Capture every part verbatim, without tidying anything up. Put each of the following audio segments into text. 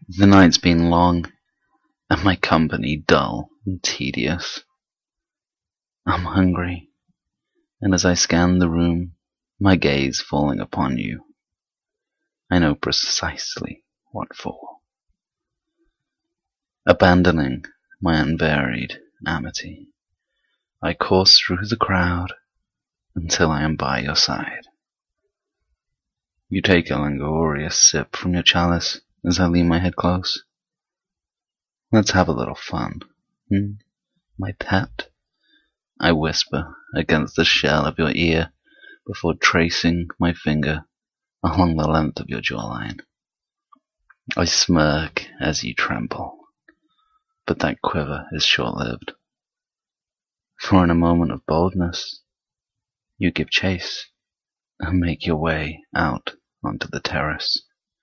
The night's been long, and my company dull and tedious. I'm hungry, and as I scan the room, my gaze falling upon you, I know precisely what for. Abandoning my unvaried amity, I course through the crowd until I am by your side. You take a languorous sip from your chalice as I lean my head close. Let's have a little fun, hmm? My pet? I whisper against the shell of your ear before tracing my finger along the length of your jawline. I smirk as you tremble, but that quiver is short-lived. For in a moment of boldness, you give chase and make your way out onto the terrace.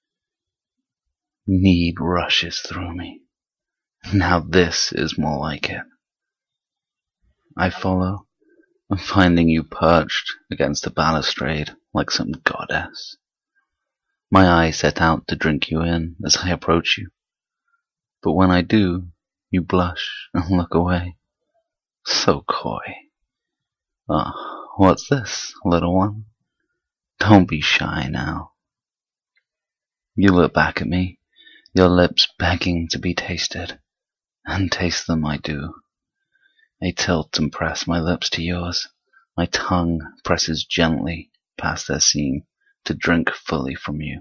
Need rushes through me. Now this is more like it. I follow, and finding you perched against the balustrade like some goddess. My eyes set out to drink you in as I approach you, but when I do, you blush and look away. So coy. Ah, oh, what's this, little one? Don't be shy now. You look back at me, your lips begging to be tasted, and taste them I do. I tilt and press my lips to yours. My tongue presses gently past their seam to drink fully from you.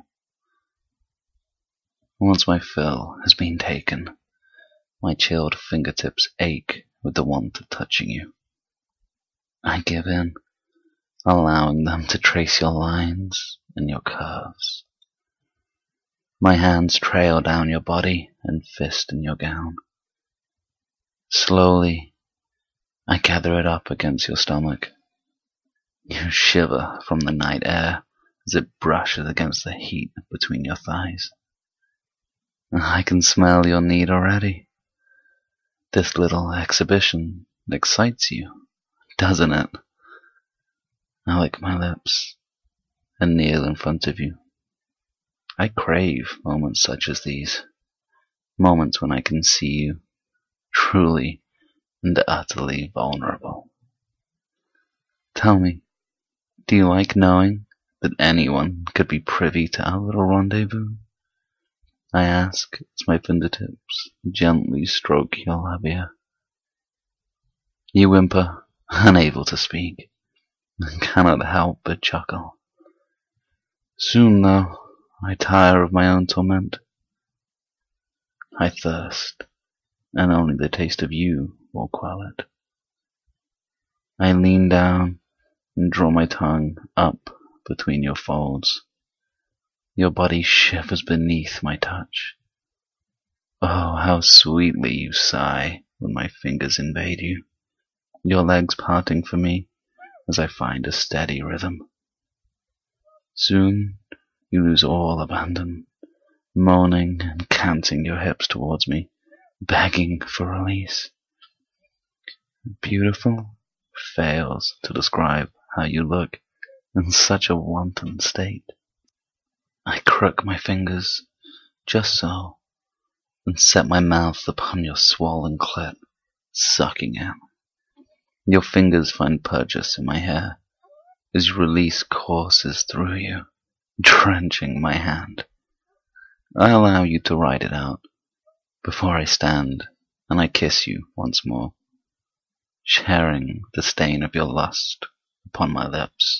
Once my fill has been taken, my chilled fingertips ache with the want of touching you. I give in, allowing them to trace your lines and your curves. My hands trail down your body and fist in your gown. Slowly, I gather it up against your stomach. You shiver from the night air as it brushes against the heat between your thighs. I can smell your need already. This little exhibition excites you, doesn't it? I lick my lips and kneel in front of you. I crave moments such as these, moments when I can see you truly and utterly vulnerable. Tell me, do you like knowing that anyone could be privy to our little rendezvous? I ask as my fingertips gently stroke your labia. You whimper, unable to speak, and cannot help but chuckle. Soon, though, I tire of my own torment. I thirst, and only the taste of you will quell it. I lean down and draw my tongue up between your folds. Your body shivers beneath my touch. Oh, how sweetly you sigh when my fingers invade you, your legs parting for me as I find a steady rhythm. Soon you lose all abandon, moaning and canting your hips towards me, begging for release. Beautiful fails to describe how you look in such a wanton state. I crook my fingers, just so, and set my mouth upon your swollen clit, sucking it. Your fingers find purchase in my hair, as release courses through you, drenching my hand. I allow you to ride it out, before I stand and I kiss you once more, sharing the stain of your lust upon my lips.